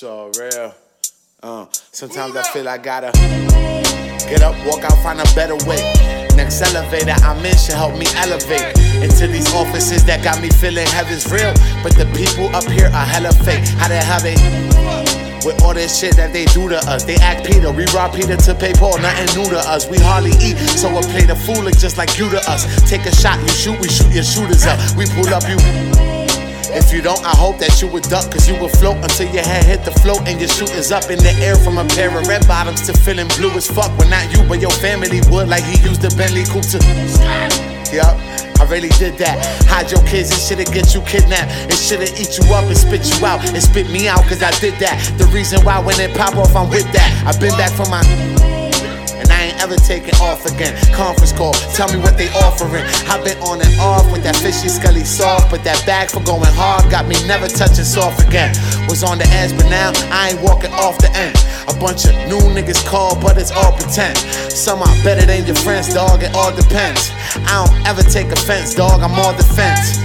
So real. Sometimes I feel I gotta get up, walk out, find a better way. Next elevator I'm in should help me elevate into these offices that got me feeling heaven's real. But the people up here are hella fake. How the hell they, with all this shit that they do to us? They act Peter, we rob Peter to pay Paul, nothing new to us. We hardly eat, so we'll play the fool like just like you to us. Take a shot, you shoot, we shoot your shooters up. We pull up, you. If you don't, I hope that you would duck, cause you would float until your head hit the float and your shooters up in the air from a pair of red bottoms to feeling blue as fuck. Well, not you, but your family would, like he used the Bentley coupe to. Yup, I really did that. Hide your kids, it should've get you kidnapped. It should've eat you up and spit you out and spit me out, cause I did that. The reason why when it pop off, I'm with that. I've been back from my. And I ain't ever taking off again. Conference call, tell me what they offering. I've been on and off with that fishy skelly soft, but that bag for going hard got me never touching soft again. Was on the edge, but now I ain't walking off the end. A bunch of new niggas call, but it's all pretend. Some are better than your friends, dog, it all depends. I don't ever take offense, dog, I'm all defense.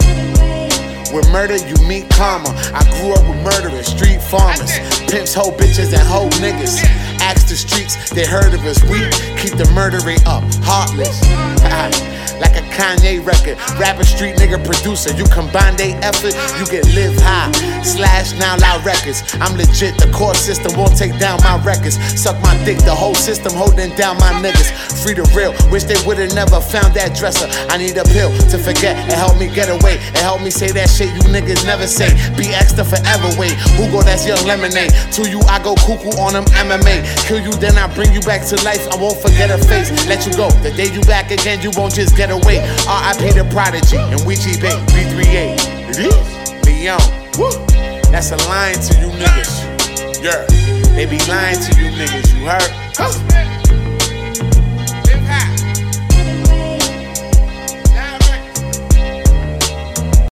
With murder, you meet karma. I grew up with murderers, street farmers, pimps, hoe bitches, and hoe niggas. Ask the streets, they heard of us. We keep the murder rate up, heartless. Like a Kanye record, rapper, street nigga, producer. You combine they effort, you get live high. Slash now loud records. I'm legit, the court system won't take down my records. Suck my dick, the whole system holding down my niggas. Free the real, wish they would've never found that dresser. I need a pill to forget, it help me get away. It help me say that shit you niggas never say. Be extra forever, wait. Hugo, that's Young Lemonade. To you, I go cuckoo on them MMA. Kill you, then I bring you back to life. I won't forget her face. Let you go, the day you back again, you won't just get away. R.I.P. the Prodigy and Weegie Bay, B38, Leon. Woo. That's a line to you niggas. Yeah, they be lying to you niggas, you heard?